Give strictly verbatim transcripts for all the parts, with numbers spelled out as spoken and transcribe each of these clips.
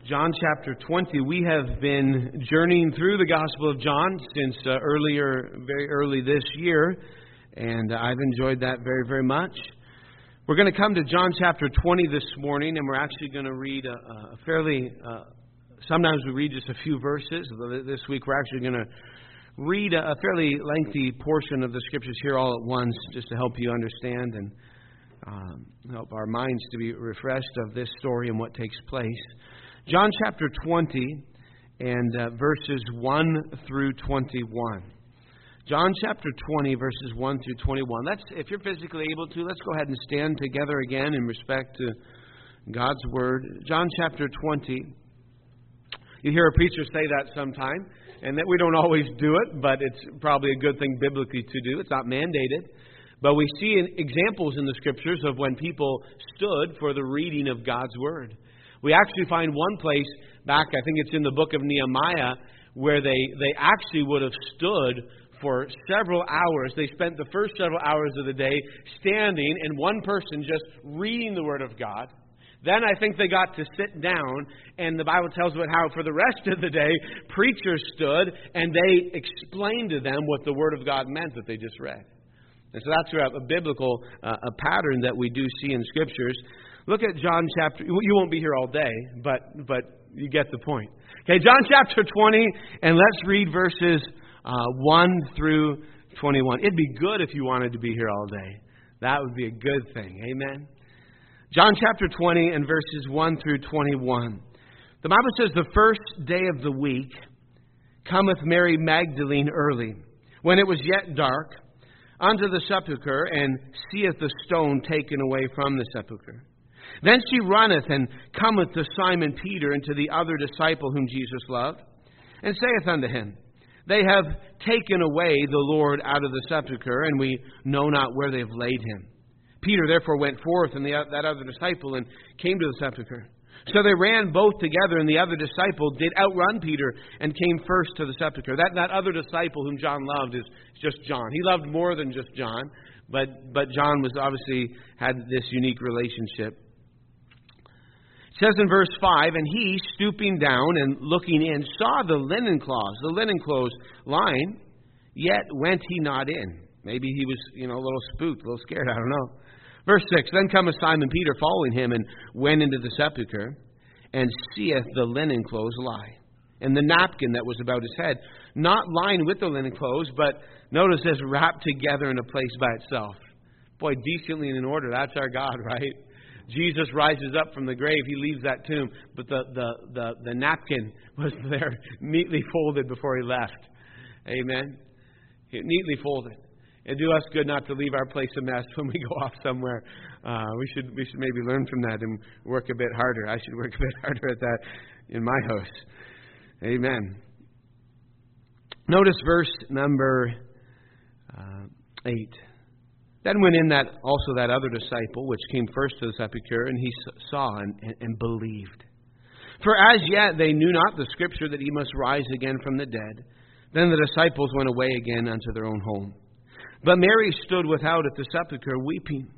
John chapter twenty. We have been journeying through the Gospel of John since uh, earlier, very early this year, and I've enjoyed that very, very much. We're going to come to John chapter twenty this morning, and we're actually going to read a, a fairly, uh, sometimes we read just a few verses. This week we're actually going to read a fairly lengthy portion of the Scriptures here all at once, just to help you understand and um, help our minds to be refreshed of this story and what takes place. John chapter twenty and uh, verses one through twenty-one. John chapter twenty, verses one through twenty-one. Let's, if you're physically able to, let's go ahead and stand together again in respect to God's Word. John chapter twenty. You hear a preacher say that sometime, and that we don't always do it, but it's probably a good thing biblically to do. It's not mandated. But we see examples in the Scriptures of when people stood for the reading of God's Word. We actually find one place back, I think it's in the book of Nehemiah, where they, they actually would have stood for several hours. They spent the first several hours of the day standing and one person just reading the Word of God. Then I think they got to sit down, and the Bible tells about how for the rest of the day, preachers stood and they explained to them what the Word of God meant that they just read. And so that's a, a biblical uh, a pattern that we do see in Scriptures. Look at John chapter, you won't be here all day, but but you get the point. Okay, John chapter twenty, and let's read verses uh, one through twenty-one. It'd be good if you wanted to be here all day. That would be a good thing. Amen. John chapter twenty and verses one through twenty-one. The Bible says, the first day of the week cometh Mary Magdalene early, when it was yet dark, unto the sepulchre, and seeth the stone taken away from the sepulchre. Then she runneth and cometh to Simon Peter and to the other disciple whom Jesus loved, and saith unto him, They have taken away the Lord out of the sepulchre, and we know not where they have laid him. Peter therefore went forth, and the, that other disciple, and came to the sepulchre. So they ran both together, and the other disciple did outrun Peter, and came first to the sepulchre. That, that other disciple whom John loved is just John. He loved more than just John, but, but John was obviously had this unique relationship. It says in verse five, And he, stooping down and looking in, saw the linen cloths, the linen clothes lying, yet went he not in. Maybe he was, you know, a little spooked, a little scared, I don't know. Verse six, Then cometh Simon Peter following him, and went into the sepulchre, and seeth the linen clothes lie, and the napkin that was about his head, not lying with the linen clothes, but notice this, wrapped together in a place by itself. Boy, decently and in order, that's our God, right? Jesus rises up from the grave. He leaves that tomb. But the, the, the, the napkin was there neatly folded before he left. Amen. Neatly folded. It do us good not to leave our place a mess when we go off somewhere. Uh, we should we should maybe learn from that and work a bit harder. I should work a bit harder at that in my house. Amen. Notice verse number uh, eight. Then went in that also that other disciple, which came first to the sepulchre, and he saw and, and, and believed. For as yet they knew not the Scripture that he must rise again from the dead. Then the disciples went away again unto their own home. But Mary stood without at the sepulchre, weeping.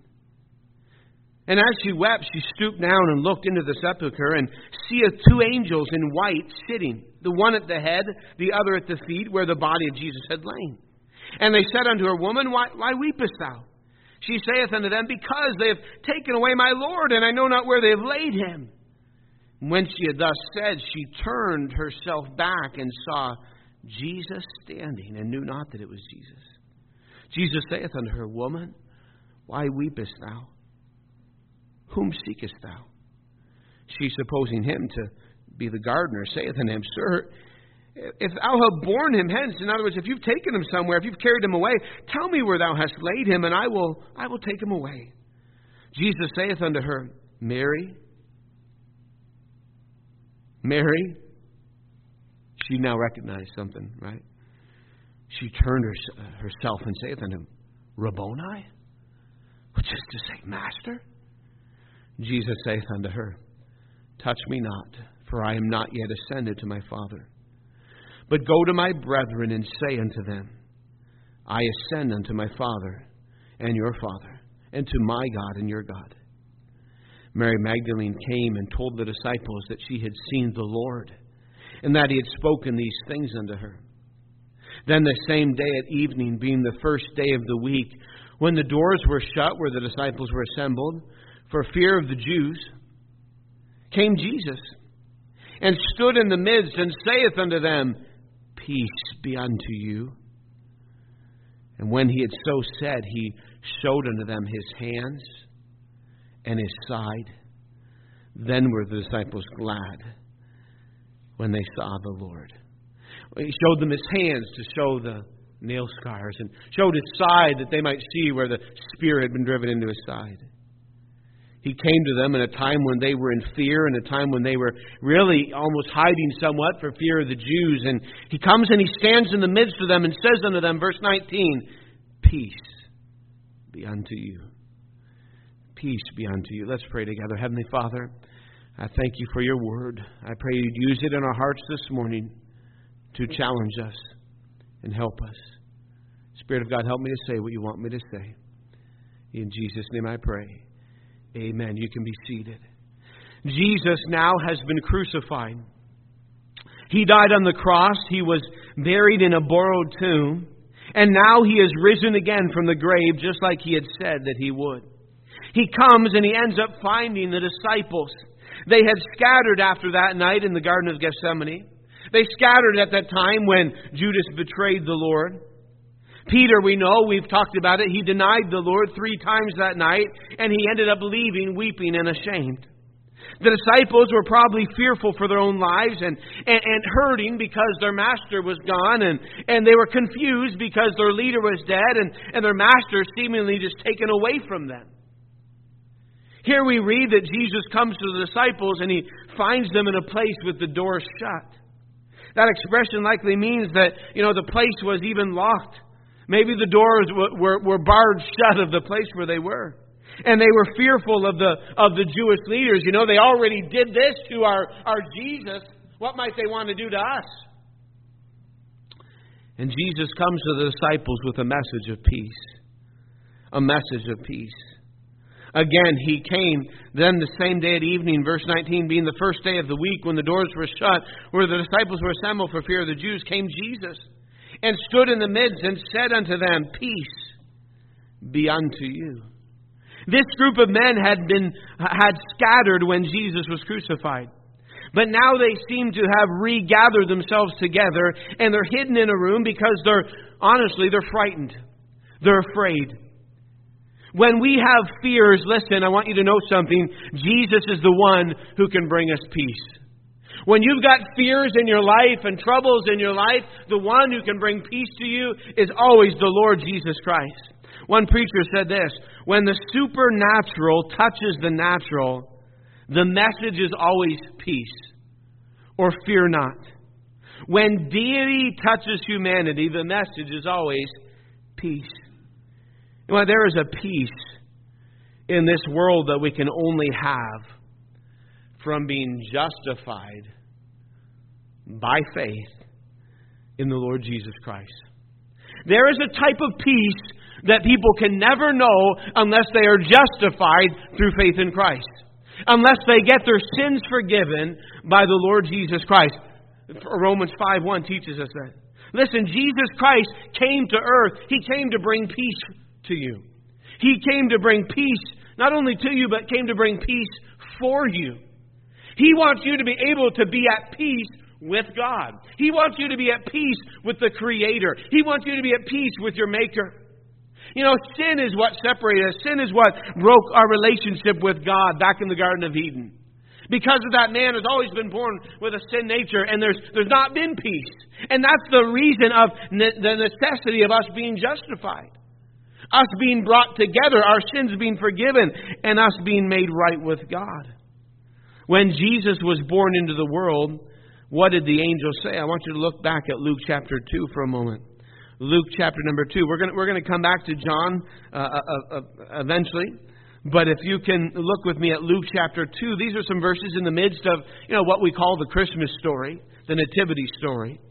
And as she wept, she stooped down and looked into the sepulchre, and seeth two angels in white sitting, the one at the head, the other at the feet, where the body of Jesus had lain. And they said unto her, Woman, why, why weepest thou? She saith unto them, Because they have taken away my Lord, and I know not where they have laid him. When she had thus said, she turned herself back and saw Jesus standing, and knew not that it was Jesus. Jesus saith unto her, Woman, why weepest thou? Whom seekest thou? She, supposing him to be the gardener, saith unto him, Sir, if thou have borne him hence, in other words, if you've taken him somewhere, if you've carried him away, tell me where thou hast laid him, and I will I will take him away. Jesus saith unto her, Mary. Mary. She now recognized something, right? She turned her, uh, herself and saith unto him, Rabboni, which is to say, Master. Jesus saith unto her, Touch me not, for I am not yet ascended to my Father. But go to my brethren and say unto them, I ascend unto my Father and your Father, and to my God and your God. Mary Magdalene came and told the disciples that she had seen the Lord, and that He had spoken these things unto her. Then the same day at evening, being the first day of the week, when the doors were shut where the disciples were assembled, for fear of the Jews, came Jesus, and stood in the midst, and saith unto them, Peace be unto you. And when He had so said, He showed unto them His hands and His side. Then were the disciples glad when they saw the Lord. He showed them His hands to show the nail scars, and showed His side that they might see where the spear had been driven into His side. He came to them in a time when they were in fear, and a time when they were really almost hiding somewhat for fear of the Jews. And He comes and He stands in the midst of them and says unto them, verse nineteen, Peace be unto you. Peace be unto you. Let's pray together. Heavenly Father, I thank You for Your word. I pray You'd use it in our hearts this morning to challenge us and help us. Spirit of God, help me to say what You want me to say. In Jesus' name I pray. Amen. You can be seated. Jesus now has been crucified. He died on the cross. He was buried in a borrowed tomb. And now He is risen again from the grave, just like He had said that He would. He comes and He ends up finding the disciples. They had scattered after that night in the Garden of Gethsemane. They scattered at that time when Judas betrayed the Lord. Peter, we know, we've talked about it, he denied the Lord three times that night, and he ended up leaving weeping and ashamed. The disciples were probably fearful for their own lives and, and, and hurting because their master was gone, and, and they were confused because their leader was dead and, and their master seemingly just taken away from them. Here we read that Jesus comes to the disciples and He finds them in a place with the doors shut. That expression likely means that, you know, the place was even locked. Maybe the doors were, were barred shut of the place where they were. And they were fearful of the of the Jewish leaders. You know, they already did this to our, our Jesus. What might they want to do to us? And Jesus comes to the disciples with a message of peace. A message of peace. Again, He came then the same day at evening, verse nineteen, being the first day of the week when the doors were shut, where the disciples were assembled for fear of the Jews, came Jesus, and stood in the midst and said unto them, Peace be unto you. This group of men had been had scattered when Jesus was crucified. But now they seem to have regathered themselves together, and they're hidden in a room because they're, honestly, they're frightened. They're afraid. When we have fears, listen, I want you to know something. Jesus is the one who can bring us peace. When you've got fears in your life and troubles in your life, the one who can bring peace to you is always the Lord Jesus Christ. One preacher said this, when the supernatural touches the natural, the message is always peace or fear not. When deity touches humanity, the message is always peace. Well, there is a peace in this world that we can only have from being justified by faith in the Lord Jesus Christ. There is a type of peace that people can never know unless they are justified through faith in Christ. Unless they get their sins forgiven by the Lord Jesus Christ. Romans five one teaches us that. Listen, Jesus Christ came to earth. He came to bring peace to you. He came to bring peace, not only to you, but came to bring peace for you. He wants you to be able to be at peace with God. He wants you to be at peace with the Creator. He wants you to be at peace with your Maker. You know, sin is what separated us. Sin is what broke our relationship with God back in the Garden of Eden. Because of that, man has always been born with a sin nature, and there's there's not been peace. And that's the reason of ne- the necessity of us being justified. Us being brought together, our sins being forgiven, and us being made right with God. When Jesus was born into the world, what did the angel say? I want you to look back at Luke chapter two for a moment. Luke chapter number two. We're going we're going to come back to John uh, uh, uh, eventually. But if you can look with me at Luke chapter two, these are some verses in the midst of, you know, what we call the Christmas story, the nativity story.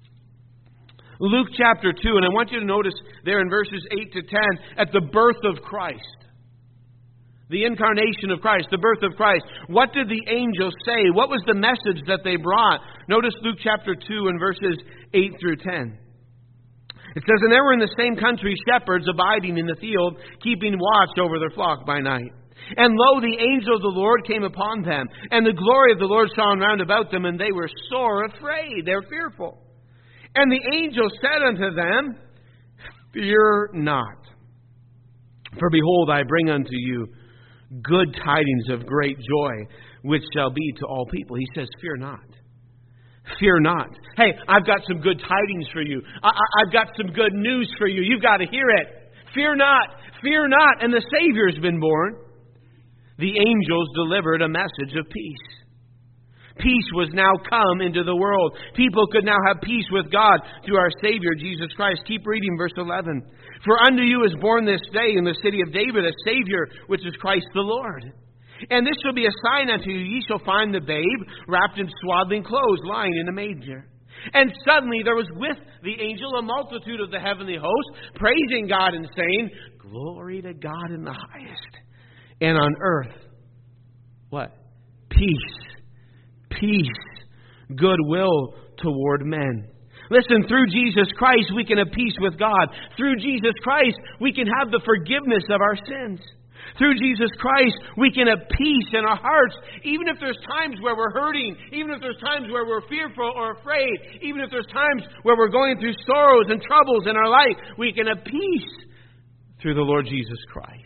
Luke chapter two, and I want you to notice there in verses eight to ten, at the birth of Christ. The incarnation of Christ, the birth of Christ. What did the angels say? What was the message that they brought? Notice Luke chapter two and verses eight through ten. It says, "And there were in the same country shepherds abiding in the field, keeping watch over their flock by night. And lo, the angel of the Lord came upon them, and the glory of the Lord shone round about them, and they were sore afraid." They were fearful. "And the angel said unto them, Fear not. For behold, I bring unto you good tidings of great joy, which shall be to all people." He says, fear not. Fear not. Hey, I've got some good tidings for you. I- I- I've got some good news for you. You've got to hear it. Fear not. Fear not. And the Savior's been born. The angels delivered a message of peace. Peace was now come into the world. People could now have peace with God through our Savior, Jesus Christ. Keep reading verse eleven. "For unto you is born this day in the city of David a Savior, which is Christ the Lord. And this shall be a sign unto you. Ye shall find the babe wrapped in swaddling clothes, lying in a manger." And suddenly there was with the angel a multitude of the heavenly host, praising God and saying, "Glory to God in the highest. And on earth," what? "Peace. Peace, goodwill toward men." Listen, through Jesus Christ we can have peace with God. Through Jesus Christ we can have the forgiveness of our sins. Through Jesus Christ we can have peace in our hearts. Even if there's times where we're hurting, even if there's times where we're fearful or afraid, even if there's times where we're going through sorrows and troubles in our life, we can have peace through the Lord Jesus Christ.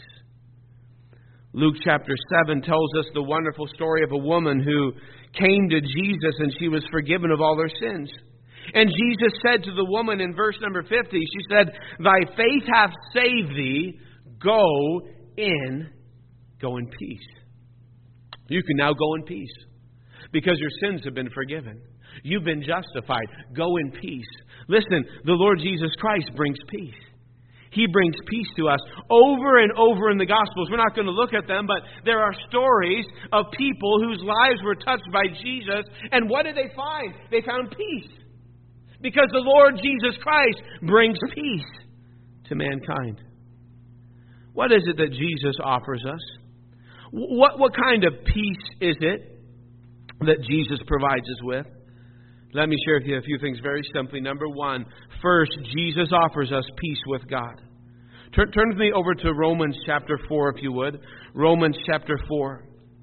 Luke chapter seven tells us the wonderful story of a woman who came to Jesus and she was forgiven of all her sins. And Jesus said to the woman in verse number fifty, she said, "Thy faith hath saved thee. Go in, go in peace." You can now go in peace because your sins have been forgiven. You've been justified. Go in peace. Listen, the Lord Jesus Christ brings peace. He brings peace to us over and over in the Gospels. We're not going to look at them, but there are stories of people whose lives were touched by Jesus. And what did they find? They found peace. Because the Lord Jesus Christ brings peace to mankind. What is it that Jesus offers us? What, what kind of peace is it that Jesus provides us with? Let me share with you a few things very simply. Number one, first, Jesus offers us peace with God. Turn, turn with me over to Romans chapter four, if you would. Romans chapter four.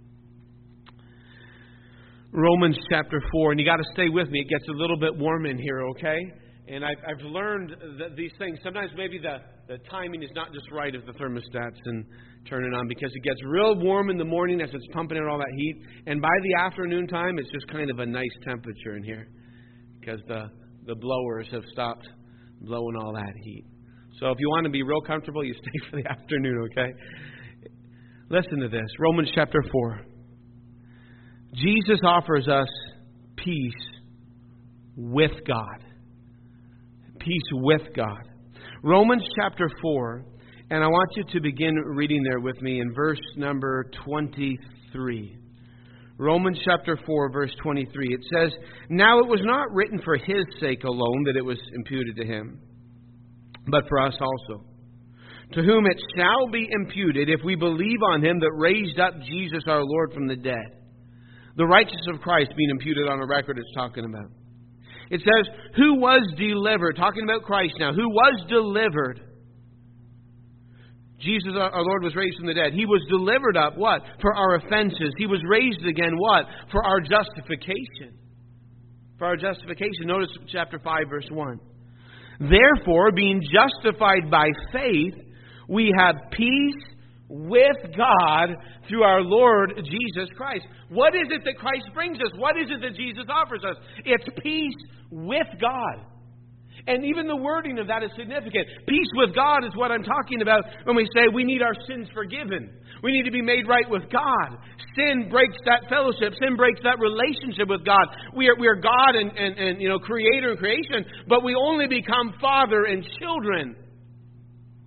Romans chapter four. And you got to stay with me. It gets a little bit warm in here, okay? And I've, I've learned that these things, sometimes maybe the, the timing is not just right of the thermostats and turning on, because it gets real warm in the morning as it's pumping out all that heat. And by the afternoon time, it's just kind of a nice temperature in here, because the, the blowers have stopped blowing all that heat. So if you want to be real comfortable, you stay for the afternoon, okay? Listen to this. Romans chapter four. Jesus offers us peace with God. Peace with God. Romans chapter four. And I want you to begin reading there with me in verse number twenty-three. Romans chapter four, verse twenty-three. It says, "Now it was not written for his sake alone that it was imputed to him, but for us also, to whom it shall be imputed if we believe on him that raised up Jesus our Lord from the dead." The righteousness of Christ being imputed on a record it's talking about. It says, "Who was delivered," talking about Christ now, "who was delivered." Jesus, our Lord, was raised from the dead. He was delivered up, what? For our offenses. He was raised again, what? For our justification. For our justification. Notice chapter five, verse one. "Therefore, being justified by faith, we have peace with God through our Lord Jesus Christ." What is it that Christ brings us? What is it that Jesus offers us? It's peace with God. And even the wording of that is significant. Peace with God is what I'm talking about when we say we need our sins forgiven. We need to be made right with God. Sin breaks that fellowship. Sin breaks that relationship with God. We are, we are God and, and, and you know creator and creation, but we only become father and children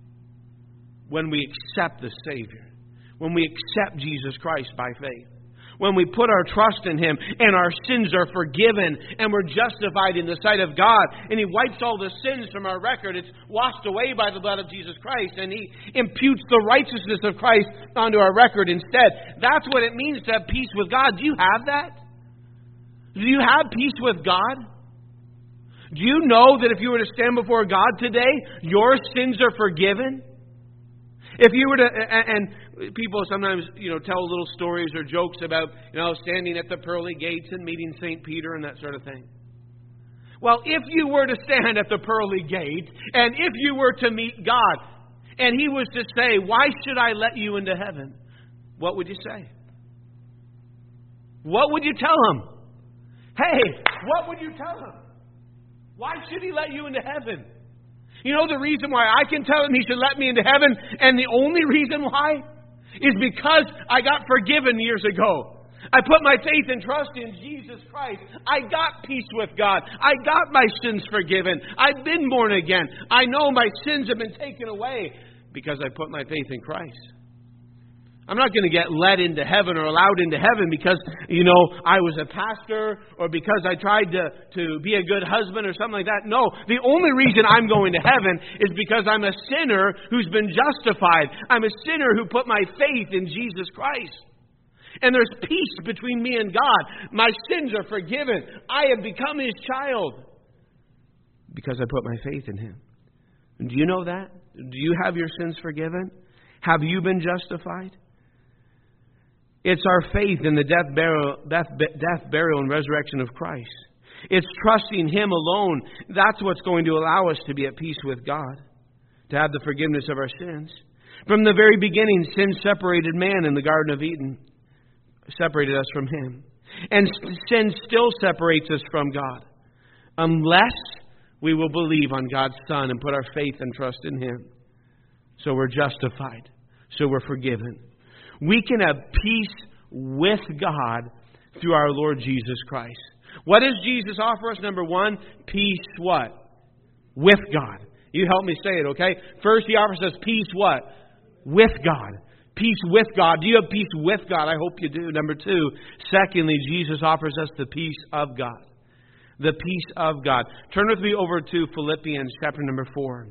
when we accept the Savior, when we accept Jesus Christ by faith. when we put our trust in Him and our sins are forgiven and we're justified in the sight of God and He wipes all the sins from our record. It's washed away by the blood of Jesus Christ and He imputes the righteousness of Christ onto our record instead. That's what it means to have peace with God. Do you have that? Do you have peace with God? Do you know that if you were to stand before God today, your sins are forgiven? If you were to, and people sometimes, you know, tell little stories or jokes about, you know, standing at the pearly gates and meeting Saint Peter and that sort of thing. Well, if you were to stand at the pearly gate, and if you were to meet God, and He was to say, "Why should I let you into heaven?" What would you say? What would you tell Him? Hey, what would you tell Him? Why should He let you into heaven? You know the reason why I can tell Him He should let me into heaven, and the only reason why is because I got forgiven years ago. I put my faith and trust in Jesus Christ. I got peace with God. I got my sins forgiven. I've been born again. I know my sins have been taken away because I put my faith in Christ. I'm not going to get led into heaven or allowed into heaven because, you know, I was a pastor or because I tried to, to be a good husband or something like that. No, the only reason I'm going to heaven is because I'm a sinner who's been justified. I'm a sinner who put my faith in Jesus Christ. And there's peace between me and God. My sins are forgiven. I have become His child because I put my faith in Him. Do you know that? Do you have your sins forgiven? Have you been justified? It's our faith in the death, burial, death, death, burial, and resurrection of Christ. It's trusting Him alone. That's what's going to allow us to be at peace with God, to have the forgiveness of our sins. From the very beginning, sin separated man in the Garden of Eden, separated us from Him. And sin still separates us from God, unless we will believe on God's Son and put our faith and trust in Him. So we're justified. So we're forgiven. We can have peace with God through our Lord Jesus Christ. What does Jesus offer us? Number one, peace what? With God. You help me say it, okay? First, He offers us peace what? With God. Peace with God. Do you have peace with God? I hope you do. Number two, secondly, Jesus offers us the peace of God. The peace of God. Turn with me over to Philippians chapter number four.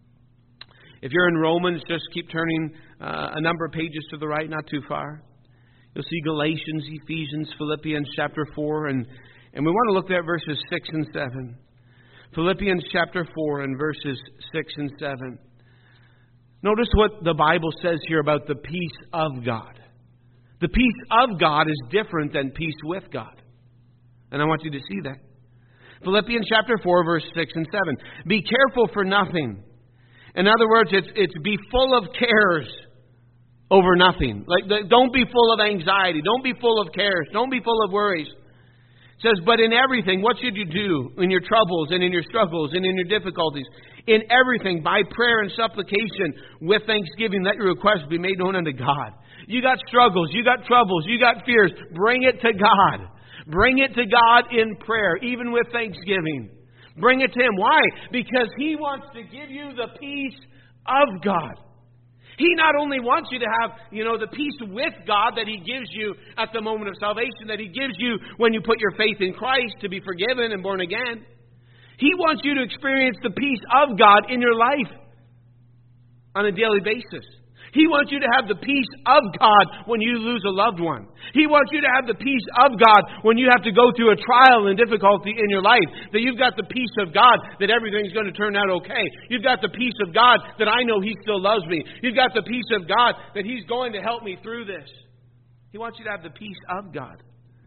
If you're in Romans, just keep turning uh, a number of pages to the right, not too far. You'll see Galatians, Ephesians, Philippians chapter four, and, and we want to look there at verses six and seven. Philippians chapter four and verses six and seven. Notice what the Bible says here about the peace of God. The peace of God is different than peace with God. And I want you to see that. Philippians chapter four, verse six and seven. Be careful for nothing. In other words, it's it's be full of cares over nothing. Like, don't be full of anxiety. Don't be full of cares. Don't be full of worries. It says, but in everything, what should you do in your troubles and in your struggles and in your difficulties? In everything, by prayer and supplication, with thanksgiving, let your requests be made known unto God. You got struggles, you got troubles, you got fears. Bring it to God. Bring it to God in prayer, even with thanksgiving. Bring it to Him. Why? Because He wants to give you the peace of God. He not only wants you to have, you know, the peace with God that He gives you at the moment of salvation, that He gives you when you put your faith in Christ to be forgiven and born again. He wants you to experience the peace of God in your life on a daily basis. He wants you to have the peace of God when you lose a loved one. He wants you to have the peace of God when you have to go through a trial and difficulty in your life. That you've got the peace of God that everything's going to turn out okay. You've got the peace of God that I know He still loves me. You've got the peace of God that He's going to help me through this. He wants you to have the peace of God.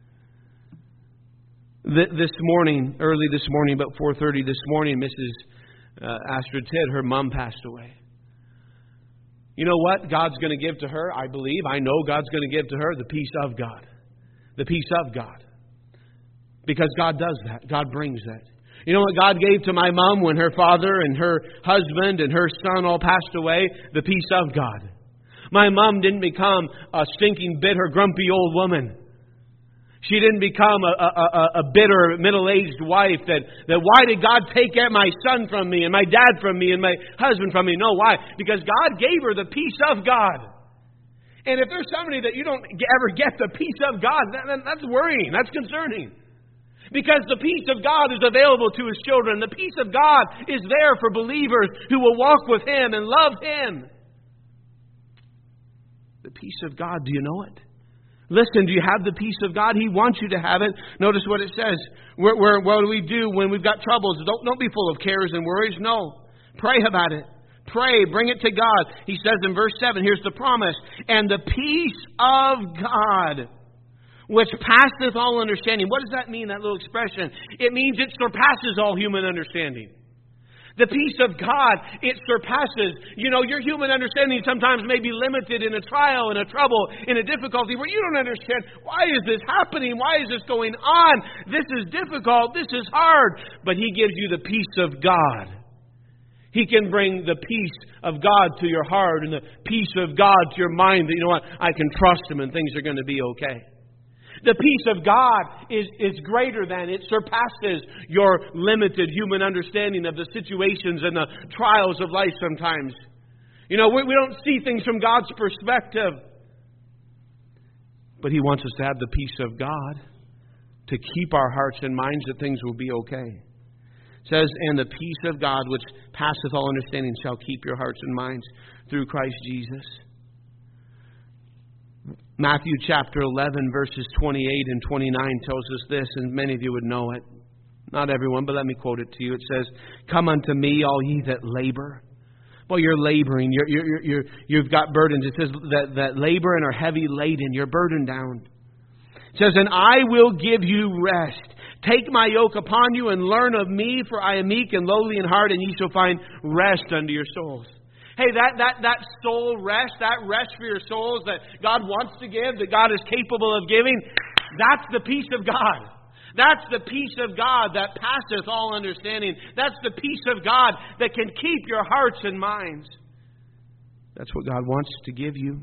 This morning, early this morning, about four thirty this morning, Missus Uh, Astrid Tidd, her mom passed away. You know what God's going to give to her? I believe, I know God's going to give to her the peace of God. The peace of God. Because God does that. God brings that. You know what God gave to my mom when her father and her husband and her son all passed away? The peace of God. My mom didn't become a stinking, bitter, grumpy old woman. She didn't become a, a, a bitter, middle-aged wife that, that why did God take my son from me and my dad from me and my husband from me? No, why? Because God gave her the peace of God. And if there's somebody that you don't ever get the peace of God, then that's worrying. That's concerning. Because the peace of God is available to His children. The peace of God is there for believers who will walk with Him and love Him. The peace of God, do you know it? Listen, do you have the peace of God? He wants you to have it. Notice what it says. We're, we're, what do we do when we've got troubles? Don't, don't be full of cares and worries. No. Pray about it. Pray. Bring it to God. He says in verse seven, here's the promise. And the peace of God, which passeth all understanding. What does that mean, that little expression? It means it surpasses all human understanding. The peace of God, it surpasses. You know, your human understanding sometimes may be limited in a trial, in a trouble, in a difficulty where you don't understand, why is this happening? Why is this going on? This is difficult. This is hard. But He gives you the peace of God. He can bring the peace of God to your heart and the peace of God to your mind that, you know what, I can trust Him and things are going to be okay. The peace of God is, is greater than, it surpasses your limited human understanding of the situations and the trials of life sometimes. You know, we, we don't see things from God's perspective. But He wants us to have the peace of God, to keep our hearts and minds that things will be okay. It says, and the peace of God, which passeth all understanding, shall keep your hearts and minds through Christ Jesus. Matthew chapter eleven, verses twenty-eight and twenty-nine tells us this, and many of you would know it. Not everyone, but let me quote it to you. It says, come unto me, all ye that labor. Well, you're laboring. You're, you're, you're, you've got burdens. It says that, that labor and are heavy laden. You're burdened down. It says, and I will give you rest. Take my yoke upon you and learn of me, for I am meek and lowly in heart, and ye shall find rest unto your souls. Hey, that, that, that soul rest, that rest for your souls that God wants to give, that God is capable of giving, that's the peace of God. That's the peace of God that passeth all understanding. That's the peace of God that can keep your hearts and minds. That's what God wants to give you.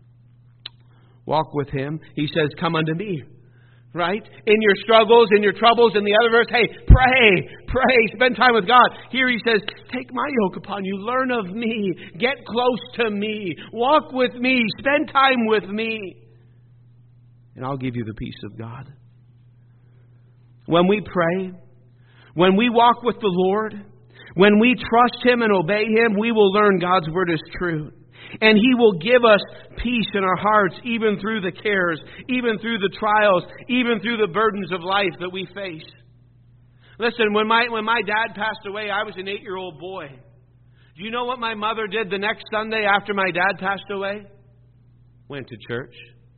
Walk with Him. He says, come unto me. Right? In your struggles, in your troubles, in the other verse, hey, pray, pray, spend time with God. Here He says, take my yoke upon you, learn of me, get close to me, walk with me, spend time with me, and I'll give you the peace of God. When we pray, when we walk with the Lord, when we trust Him and obey Him, we will learn God's Word is true. And He will give us peace in our hearts, even through the cares, even through the trials, even through the burdens of life that we face. Listen, when my when my dad passed away, I was an eight-year-old boy. Do you know what my mother did the next Sunday after my dad passed away? Went to church.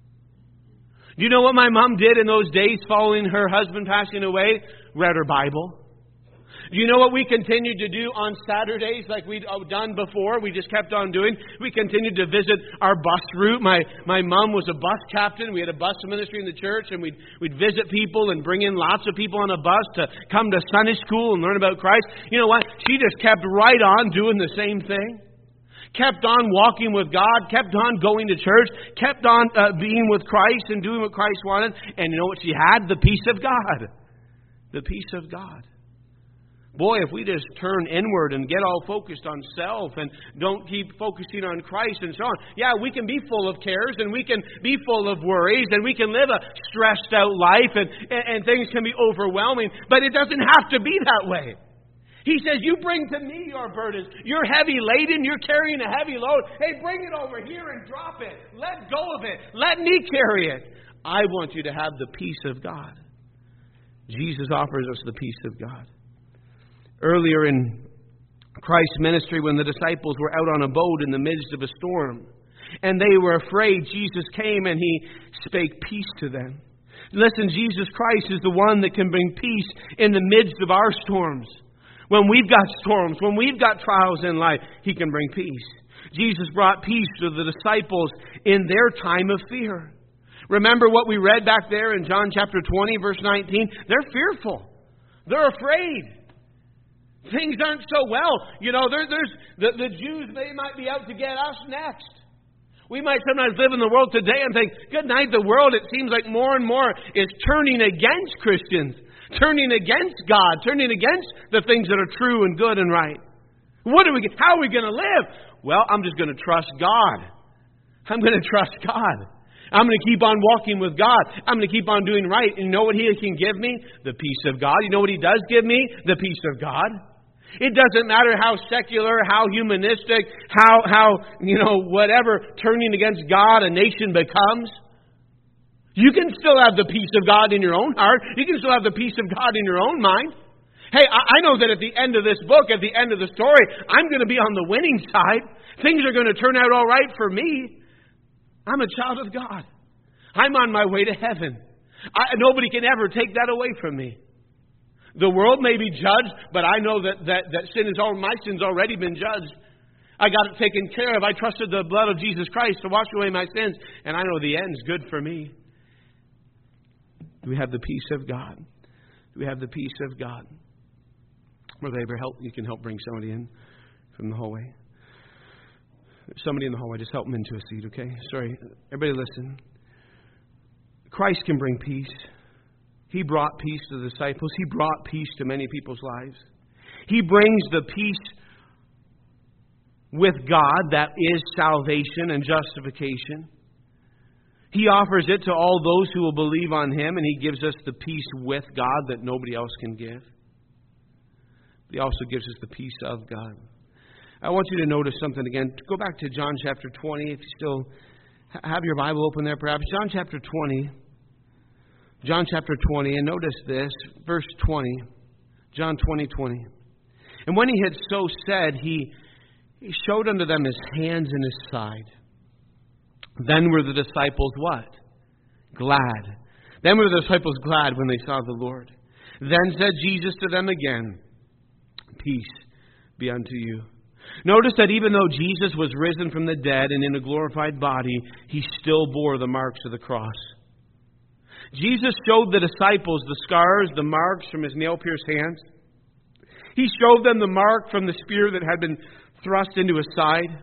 Do you know what my mom did in those days following her husband passing away? Read her Bible. Do you know what we continued to do on Saturdays like we'd done before? We just kept on doing. We continued to visit our bus route. My my mom was a bus captain. We had a bus ministry in the church, and we'd, we'd visit people and bring in lots of people on a bus to come to Sunday school and learn about Christ. You know what? She just kept right on doing the same thing. Kept on walking with God, kept on going to church, kept on uh, being with Christ and doing what Christ wanted. And you know what she had? The peace of God. The peace of God. Boy, if we just turn inward and get all focused on self and don't keep focusing on Christ and so on, yeah, we can be full of cares and we can be full of worries and we can live a stressed out life and, and, and things can be overwhelming, but it doesn't have to be that way. He says, you bring to me your burdens. You're heavy laden. You're carrying a heavy load. Hey, bring it over here and drop it. Let go of it. Let me carry it. I want you to have the peace of God. Jesus offers us the peace of God. Earlier in Christ's ministry, when the disciples were out on a boat in the midst of a storm, and they were afraid, Jesus came and He spake peace to them. Listen, Jesus Christ is the one that can bring peace in the midst of our storms. When we've got storms, when we've got trials in life, He can bring peace. Jesus brought peace to the disciples in their time of fear. Remember what we read back there in John chapter twenty, verse nineteen? They're fearful. They're afraid. Things aren't so well. You know, there, there's the, the Jews, they might be out to get us next. We might sometimes live in the world today and think, good night, the world, it seems like more and more is turning against Christians. Turning against God, turning against the things that are true and good and right. What are we? How are we going to live? Well, I'm just going to trust God. I'm going to trust God. I'm going to keep on walking with God. I'm going to keep on doing right. And you know what He can give me? The peace of God. You know what He does give me? The peace of God. It doesn't matter how secular, how humanistic, how, how you know, whatever turning against God a nation becomes. You can still have the peace of God in your own heart. You can still have the peace of God in your own mind. Hey, I know that at the end of this book, at the end of the story, I'm going to be on the winning side. Things are going to turn out all right for me. I'm a child of God. I'm on my way to heaven. I, nobody can ever take that away from me. The world may be judged, but I know that, that, that sin is all, my sin's already been judged. I got it taken care of. I trusted the blood of Jesus Christ to wash away my sins, and I know the end's good for me. Do we have the peace of God? Do we have the peace of God? Brother Aver, help. You can help bring somebody in from the hallway. Somebody in the hallway, just help them into a seat, okay? Sorry. Everybody listen. Christ can bring peace. He brought peace to the disciples. He brought peace to many people's lives. He brings the peace with God that is salvation and justification. He offers it to all those who will believe on Him, and He gives us the peace with God that nobody else can give. He also gives us the peace of God. I want you to notice something again. Go back to John chapter twenty, if you still have your Bible open there perhaps. John chapter twenty. John chapter twenty, and notice this, verse twenty. John twenty, twenty. And when He had so said, He, he showed unto them His hands and His side. Then were the disciples what? Glad. Then were the disciples glad when they saw the Lord. Then said Jesus to them again, Peace be unto you. Notice that even though Jesus was risen from the dead and in a glorified body, He still bore the marks of the cross. Jesus showed the disciples the scars, the marks from His nail-pierced hands. He showed them the mark from the spear that had been thrust into His side.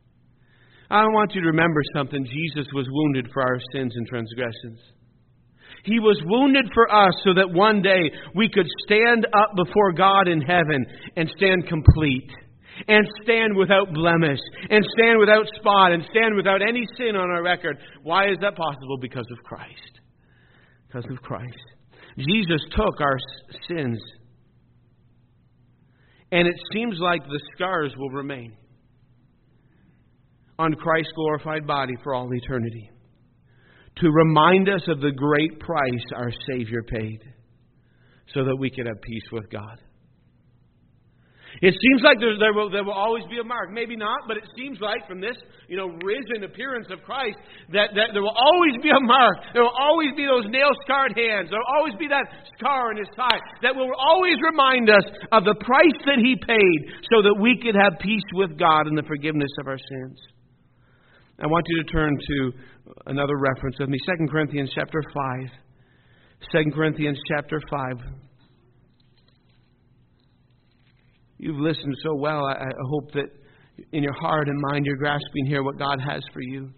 I want you to remember something. Jesus was wounded for our sins and transgressions. He was wounded for us so that one day we could stand up before God in heaven and stand complete. And stand without blemish. And stand without spot. And stand without any sin on our record. Why is that possible? Because of Christ. Because of Christ. Jesus took our sins. And it seems like the scars will remain on Christ's glorified body for all eternity, to remind us of the great price our Savior paid so that we could have peace with God. It seems like there, there, will, there will always be a mark. Maybe not, but it seems like from this, you know, risen appearance of Christ that, that there will always be a mark. There will always be those nail-scarred hands. There will always be that scar in His side that will always remind us of the price that He paid so that we could have peace with God and the forgiveness of our sins. I want you to turn to another reference with me, Second Corinthians chapter five. Second Corinthians chapter five. You've listened so well. I, I hope that in your heart and mind you're grasping here what God has for you.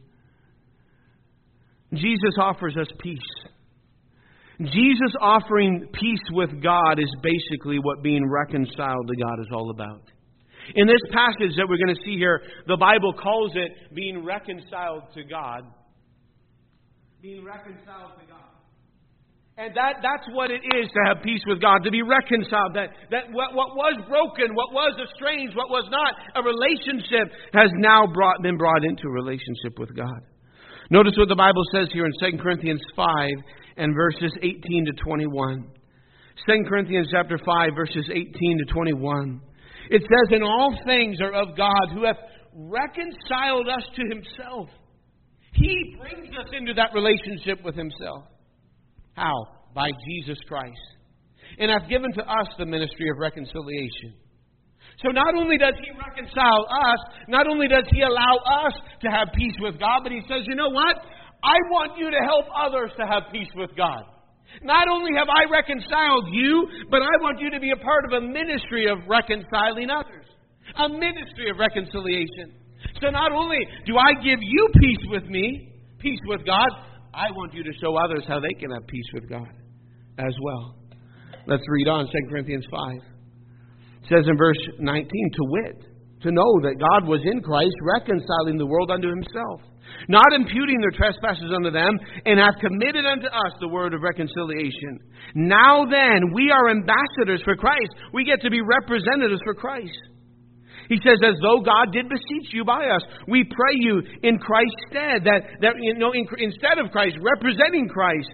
Jesus offers us peace. Jesus offering peace with God is basically what being reconciled to God is all about. In this passage that we're going to see here, the Bible calls it being reconciled to God. Being reconciled to God. And that, that's what it is to have peace with God, to be reconciled. That, that what, what was broken, what was estranged, what was not a relationship has now brought, been brought into a relationship with God. Notice what the Bible says here in Second Corinthians five and verses eighteen to twenty-one. Second Corinthians chapter five, verses eighteen to twenty-one. It says, "And all things are of God, who hath reconciled us to Himself." He brings us into that relationship with Himself. How? By Jesus Christ. "And hath given to us the ministry of reconciliation." So not only does He reconcile us, not only does He allow us to have peace with God, but He says, you know what? I want you to help others to have peace with God. Not only have I reconciled you, but I want you to be a part of a ministry of reconciling others. A ministry of reconciliation. So not only do I give you peace with me, peace with God, I want you to show others how they can have peace with God as well. Let's read on, Second Corinthians five. It says in verse nineteen, "To wit, to know that God was in Christ, reconciling the world unto himself, not imputing their trespasses unto them, and hath committed unto us the word of reconciliation. Now then, we are ambassadors for Christ. We get to be representatives for Christ. He says, as though God did beseech you by us, we pray you in Christ's stead, that, that you know, in, instead of Christ, representing Christ,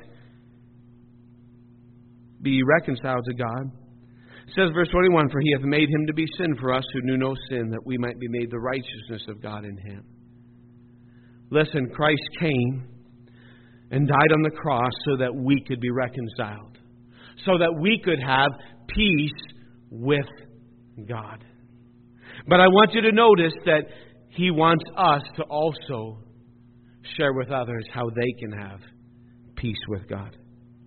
be ye reconciled to God. It says, verse twenty-one, for he hath made him to be sin for us who knew no sin, that we might be made the righteousness of God in him. Listen, Christ came and died on the cross so that we could be reconciled, so that we could have peace with God. But I want you to notice that he wants us to also share with others how they can have peace with God.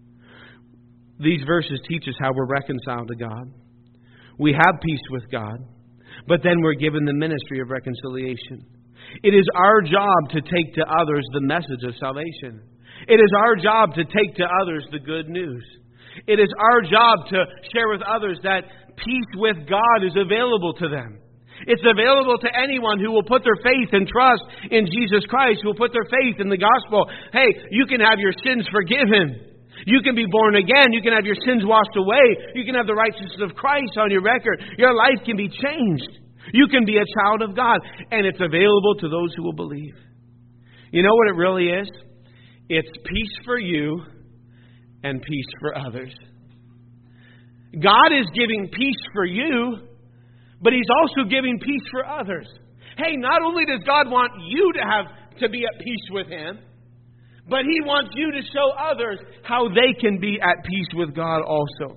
These verses teach us how we're reconciled to God. We have peace with God, but then we're given the ministry of reconciliation. It is our job to take to others the message of salvation. It is our job to take to others the good news. It is our job to share with others that peace with God is available to them. It's available to anyone who will put their faith and trust in Jesus Christ, who will put their faith in the gospel. Hey, you can have your sins forgiven. You can be born again. You can have your sins washed away. You can have the righteousness of Christ on your record. Your life can be changed. You can be a child of God. And it's available to those who will believe. You know what it really is? It's peace for you and peace for others. God is giving peace for you, but He's also giving peace for others. Hey, not only does God want you to have to be at peace with Him, but He wants you to show others how they can be at peace with God also.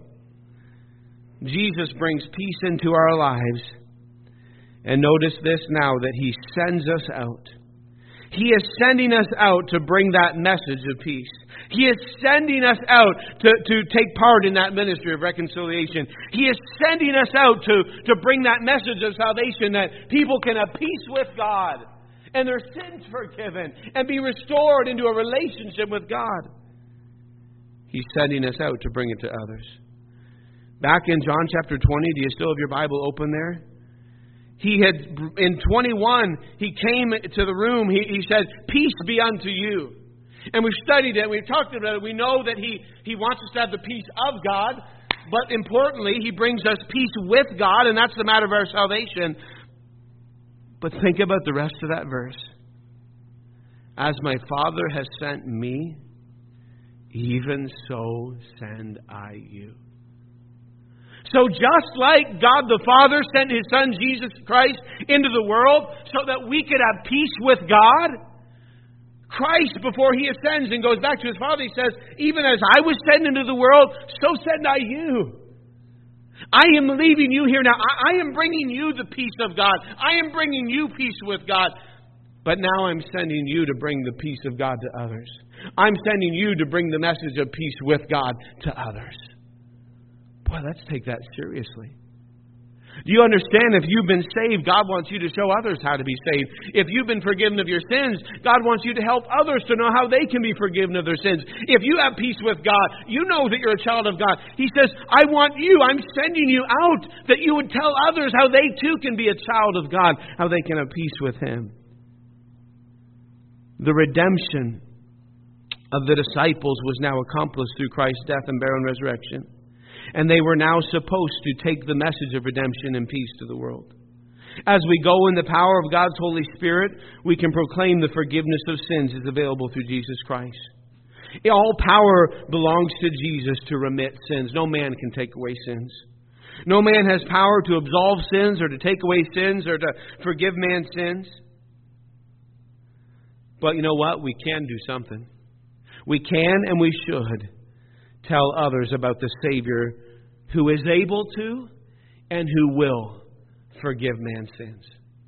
Jesus brings peace into our lives. And notice this now, that He sends us out. He is sending us out to bring that message of peace. He is sending us out to, to take part in that ministry of reconciliation. He is sending us out to, to bring that message of salvation, that people can have peace with God and their sins forgiven and be restored into a relationship with God. He's sending us out to bring it to others. Back in John chapter twenty, do you still have your Bible open there? He had, in twenty-one, he came to the room, he, he said, peace be unto you. And we've studied it, we've talked about it, we know that he, he wants us to have the peace of God, but importantly, He brings us peace with God, and that's the matter of our salvation. But think about the rest of that verse. As my Father has sent me, even so send I you. So just like God the Father sent His Son Jesus Christ into the world so that we could have peace with God, Christ, before He ascends and goes back to His Father, He says, even as I was sent into the world, so send I you. I am leaving you here now. I, I am bringing you the peace of God. I am bringing you peace with God. But now I'm sending you to bring the peace of God to others. I'm sending you to bring the message of peace with God to others. Boy, let's take that seriously. Do you understand, if you've been saved, God wants you to show others how to be saved. If you've been forgiven of your sins, God wants you to help others to know how they can be forgiven of their sins. If you have peace with God, you know that you're a child of God. He says, I want you, I'm sending you out, that you would tell others how they too can be a child of God, how they can have peace with Him. The redemption of the disciples was now accomplished through Christ's death and burial and resurrection. And they were now supposed to take the message of redemption and peace to the world. As we go in the power of God's Holy Spirit, we can proclaim the forgiveness of sins is available through Jesus Christ. All power belongs to Jesus to remit sins. No man can take away sins. No man has power to absolve sins or to take away sins or to forgive man's sins. But you know what? We can do something. We can and we should tell others about the Savior who is able to and who will forgive man's sins.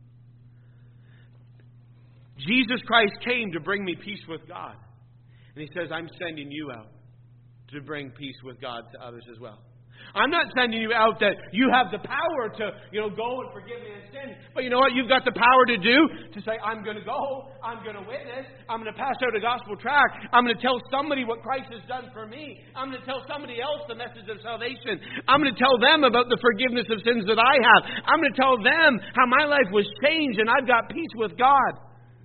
Jesus Christ came to bring me peace with God. And He says, I'm sending you out to bring peace with God to others as well. I'm not sending you out that you have the power to, you know, go and forgive man's sin. But you know what you've got the power to do? To say, I'm going to go. I'm going to witness. I'm going to pass out a gospel tract. I'm going to tell somebody what Christ has done for me. I'm going to tell somebody else the message of salvation. I'm going to tell them about the forgiveness of sins that I have. I'm going to tell them how my life was changed and I've got peace with God.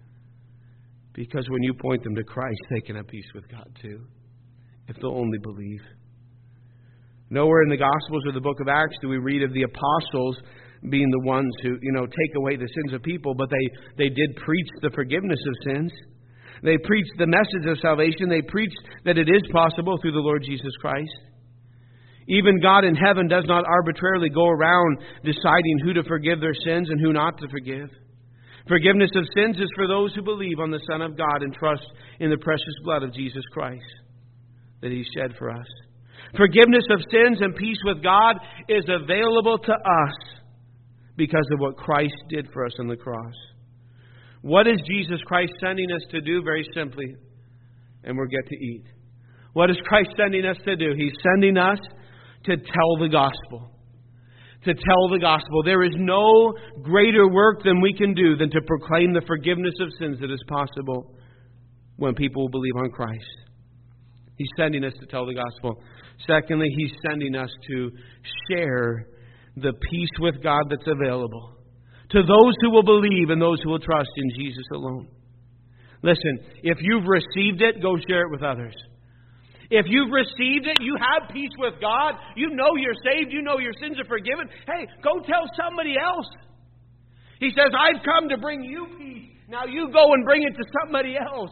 Because when you point them to Christ, they can have peace with God too. If they'll only believe. Nowhere in the Gospels or the book of Acts do we read of the apostles being the ones who, you know, take away the sins of people, but they, they did preach the forgiveness of sins. They preached the message of salvation. They preached that it is possible through the Lord Jesus Christ. Even God in heaven does not arbitrarily go around deciding who to forgive their sins and who not to forgive. Forgiveness of sins is for those who believe on the Son of God and trust in the precious blood of Jesus Christ that He shed for us. Forgiveness of sins and peace with God is available to us because of what Christ did for us on the cross. What is Jesus Christ sending us to do? Very simply, and we'll get to eat. What is Christ sending us to do? He's sending us to tell the gospel. To tell the gospel. There is no greater work than we can do than to proclaim the forgiveness of sins that is possible when people will believe on Christ. He's sending us to tell the gospel. Secondly, He's sending us to share the peace with God that's available to those who will believe and those who will trust in Jesus alone. Listen, if you've received it, go share it with others. If you've received it, you have peace with God, you know you're saved, you know your sins are forgiven, hey, go tell somebody else. He says, I've come to bring you peace. Now you go and bring it to somebody else.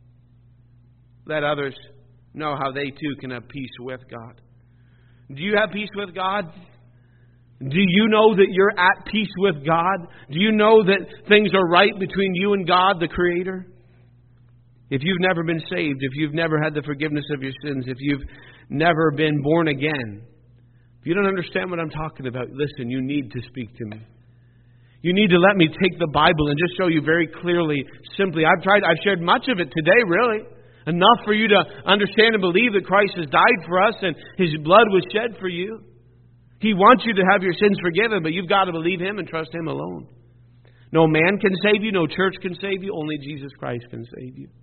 Let others know how they too can have peace with God. Do you have peace with God? Do you know that you're at peace with God? Do you know that things are right between you and God, the Creator? If you've never been saved, if you've never had the forgiveness of your sins, if you've never been born again, if you don't understand what I'm talking about, listen, you need to speak to me. You need to let me take the Bible and just show you very clearly, simply. I've tried, I've shared much of it today, really. Enough for you to understand and believe that Christ has died for us and His blood was shed for you. He wants you to have your sins forgiven, but you've got to believe Him and trust Him alone. No man can save you, no church can save you, only Jesus Christ can save you.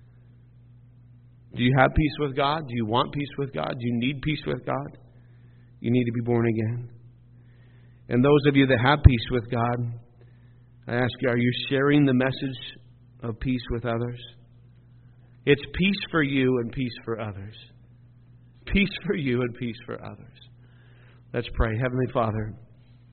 Do you have peace with God? Do you want peace with God? Do you need peace with God? You need to be born again. And those of you that have peace with God, I ask you, are you sharing the message of peace with others? It's peace for you and peace for others. Peace for you and peace for others. Let's pray. Heavenly Father,